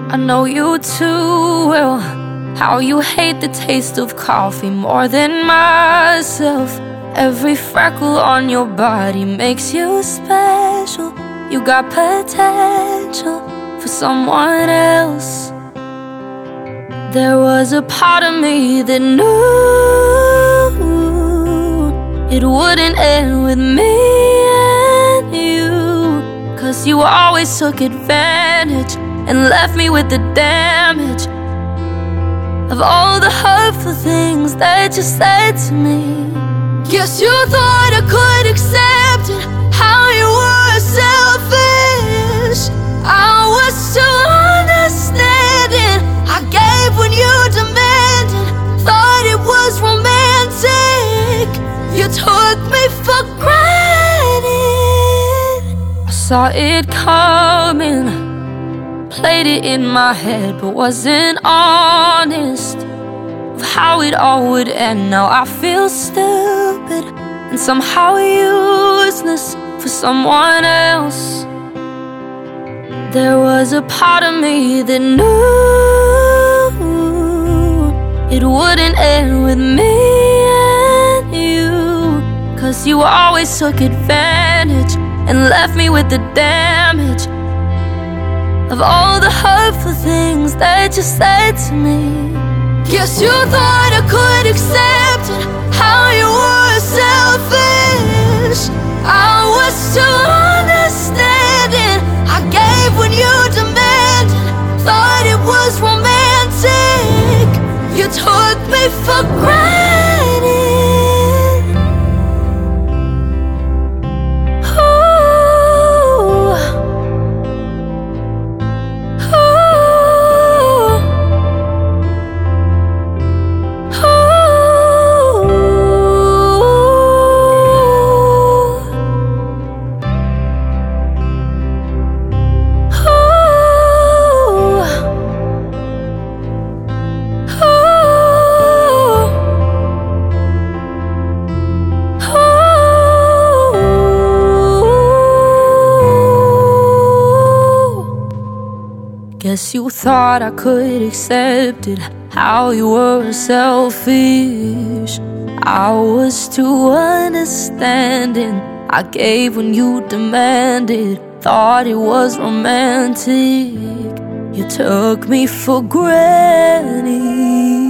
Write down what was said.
I know you too well, how you hate the taste of coffee more than myself. Every freckle on your body makes you special. You got potential for someone else. There was a part of me that knew it wouldn't end with me and you, 'cause you always took advantage and left me with the damage of all the hurtful things that you said to me. Guess you thought I could accept it, how you were selfish. I was too understanding. I gave when you demanded, thought it was romantic. You took me for granted. I saw it coming, played it in my head, but wasn't honest of how it all would end. Now I feel stupid and somehow useless for someone else. There was a part of me that knew it wouldn't end with me and you, 'cause you always took advantage and left me with the damage of all the hurtful things that you said to me. Guess you thought I could accept it, how you were selfish. I was too understanding. I gave when you demanded, thought it was romantic. You took me for granted. Guess you thought I could accept it, how you were selfish. I was too understanding. I gave when you demanded, thought it was romantic. You took me for granted.